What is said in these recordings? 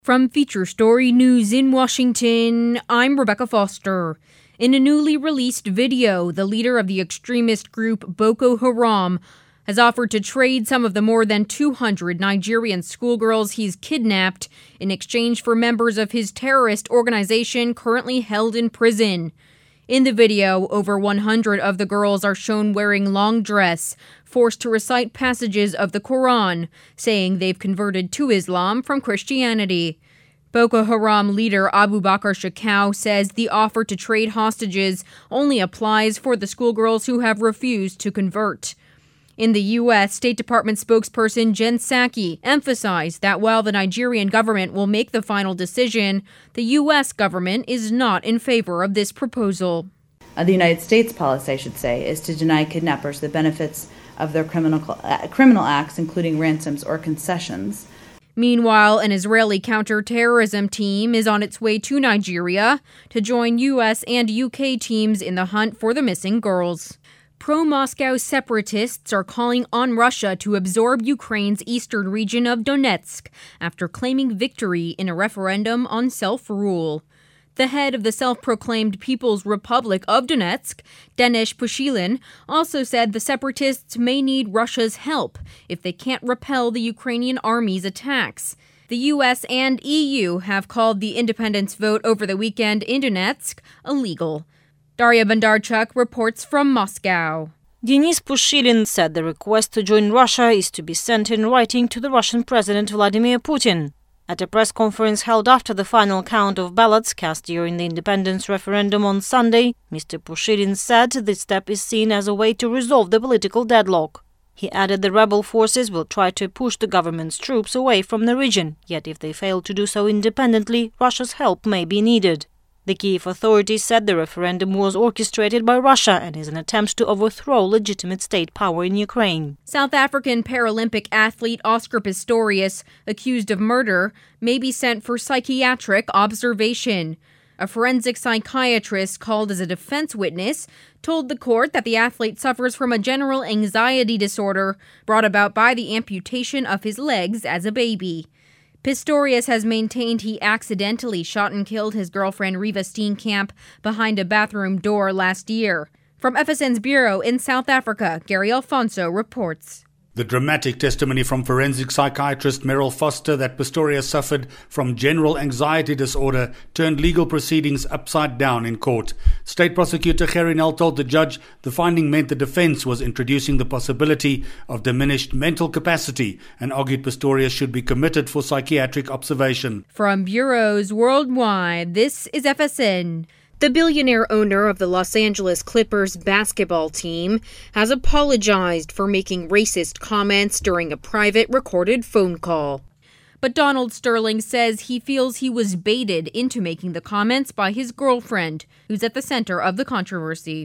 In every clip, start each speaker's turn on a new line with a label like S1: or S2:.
S1: From Feature Story News in Washington, I'm Rebecca Foster. In a newly released video, the leader of the extremist group Boko Haram has offered to trade some of the more than 200 Nigerian schoolgirls he's kidnapped in exchange for members of his terrorist organization currently held in prison. In the video, over 100 of the girls are shown wearing long dress, forced to recite passages of the Quran, saying they've converted to Islam from Christianity. Boko Haram leader Abu Bakr Shekau says the offer to trade hostages only applies for the schoolgirls who have refused to convert. In the U.S., State Department spokesperson Jen Psaki emphasized that while the Nigerian government will make the final decision, the U.S. government is not in favor of this proposal.
S2: The United States policy, I should say, is to deny kidnappers the benefits of their criminal acts, including ransoms or concessions.
S1: Meanwhile, an Israeli counterterrorism team is on its way to Nigeria to join U.S. and U.K. teams in the hunt for the missing girls. Pro-Moscow separatists are calling on Russia to absorb Ukraine's eastern region of Donetsk after claiming victory in a referendum on self-rule. The head of the self-proclaimed People's Republic of Donetsk, Denis Pushilin, also said the separatists may need Russia's help if they can't repel the Ukrainian army's attacks. The U.S. and EU have called the independence vote over the weekend in Donetsk illegal. Daria Bondarchuk reports from Moscow.
S3: Denis Pushilin said the request to join Russia is to be sent in writing to the Russian President Vladimir Putin. At a press conference held after the final count of ballots cast during the independence referendum on Sunday, Mr. Pushilin said this step is seen as a way to resolve the political deadlock. He added the rebel forces will try to push the government's troops away from the region, yet if they fail to do so independently, Russia's help may be needed. The Kyiv authorities said the referendum was orchestrated by Russia and is an attempt to overthrow legitimate state power in Ukraine.
S1: South African Paralympic athlete Oscar Pistorius, accused of murder, may be sent for psychiatric observation. A forensic psychiatrist called as a defense witness told the court that the athlete suffers from a general anxiety disorder brought about by the amputation of his legs as a baby. Pistorius has maintained he accidentally shot and killed his girlfriend Riva Steenkamp behind a bathroom door last year. From FSN's bureau in South Africa, Gary Alfonso reports.
S4: The dramatic testimony from forensic psychiatrist Meryl Foster that Pistorius suffered from general anxiety disorder turned legal proceedings upside down in court. State prosecutor Gerrie Nel told the judge the finding meant the defense was introducing the possibility of diminished mental capacity and argued Pistorius should be committed for psychiatric observation.
S1: From bureaus worldwide, this is FSN. The billionaire owner of the Los Angeles Clippers basketball team has apologized for making racist comments during a private recorded phone call. But Donald Sterling says he feels he was baited into making the comments by his girlfriend, who's at the center of the controversy.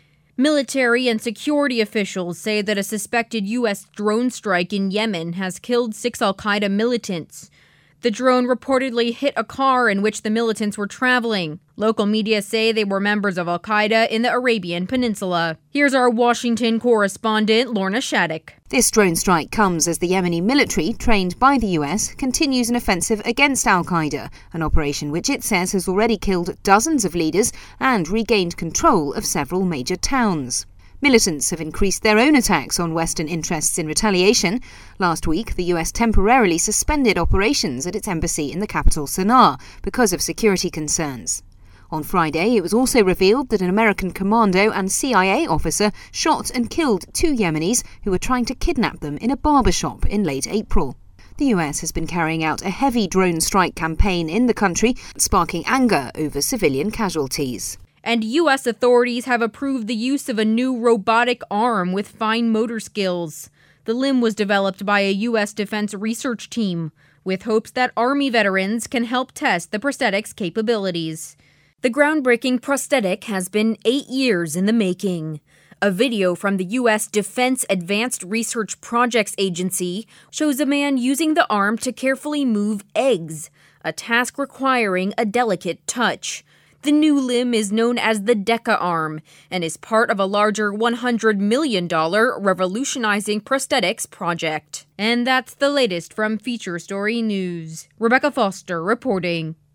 S1: Military and security officials say that a suspected U.S. drone strike in Yemen has killed 6 al-Qaeda militants. The drone reportedly hit a car in which the militants were traveling. Local media say they were members of al-Qaeda in the Arabian Peninsula. Here's our Washington correspondent, Lorna Shattuck.
S5: This drone strike comes as the Yemeni military, trained by the US, continues an offensive against al-Qaeda, an operation which it says has already killed dozens of leaders and regained control of several major towns. Militants have increased their own attacks on Western interests in retaliation. Last week, the US temporarily suspended operations at its embassy in the capital Sana'a because of security concerns. On Friday, it was also revealed that an American commando and CIA officer shot and killed 2 Yemenis who were trying to kidnap them in a barbershop in late April. The US has been carrying out a heavy drone strike campaign in the country, sparking anger over civilian casualties.
S1: And U.S. authorities have approved the use of a new robotic arm with fine motor skills. The limb was developed by a U.S. Defense research team, with hopes that Army veterans can help test the prosthetic's capabilities. The groundbreaking prosthetic has been 8 years in the making. A video from the U.S. Defense Advanced Research Projects Agency shows a man using the arm to carefully move eggs, a task requiring a delicate touch. The new limb is known as the DECA arm and is part of a larger $100 million revolutionizing prosthetics project. And that's the latest from Feature Story News. Rebecca Foster reporting.